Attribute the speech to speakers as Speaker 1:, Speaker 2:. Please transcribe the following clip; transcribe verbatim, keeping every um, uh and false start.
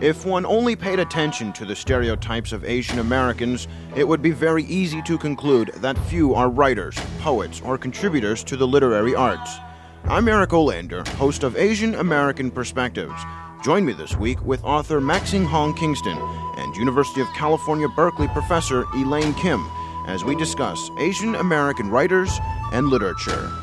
Speaker 1: If one only paid attention to the stereotypes of Asian Americans, it would be very easy to conclude that few are writers, poets, or contributors to the literary arts. I'm Eric Olander, host of Asian American Perspectives. Join me this week with author Maxine Hong Kingston and University of California, Berkeley professor Elaine Kim as we discuss Asian American writers and literature.